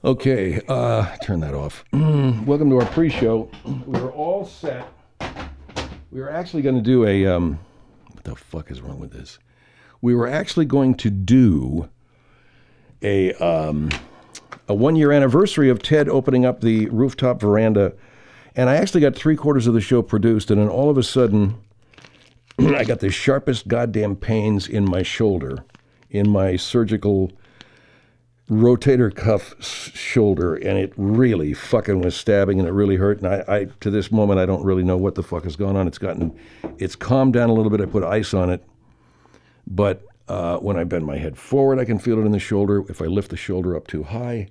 Okay, turn that off. Welcome to our pre-show. We're all set. We were actually going to do what the fuck is wrong with this? We were actually going to do a 1-year anniversary of Ted opening up the rooftop veranda, and I actually got 3/4 of the show produced, and then all of a sudden, I got the sharpest goddamn pains in my shoulder, in my surgical rotator cuff shoulder, and it really fucking was stabbing, and it really hurt. And I to this moment, I don't really know what the fuck is going on. It's calmed down a little bit. I put ice on it, but when I bend my head forward, I can feel it in the shoulder. If I lift the shoulder up too high,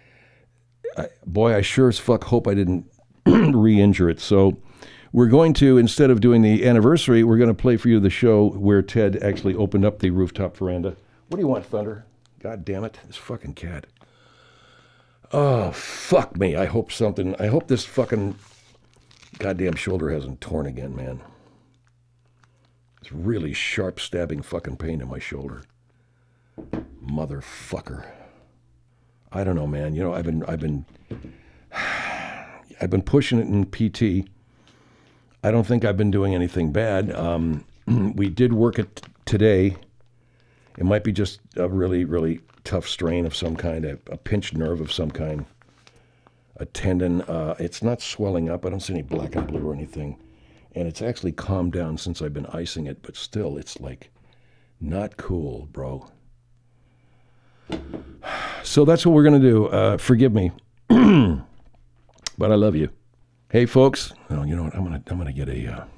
I sure as fuck hope I didn't re-injure it. So we're going to, instead of doing the anniversary, we're going to play for you the show where Ted actually opened up the rooftop veranda. What do you want, Thunder? God damn it, this fucking cat. Oh, fuck me. I hope this fucking goddamn shoulder hasn't torn again, man. It's really sharp stabbing fucking pain in my shoulder. Motherfucker. I don't know, man. You know, I've been pushing it in PT. I don't think I've been doing anything bad. We did work it today. It might be just a really, really tough strain of some kind, a pinched nerve of some kind, a tendon. It's not swelling up. I don't see any black and blue or anything. And it's actually calmed down since I've been icing it, but still, it's like not cool, bro. So that's what we're going to do. Forgive me, but I love you. Hey, folks. Oh, you know what? I'm gonna get a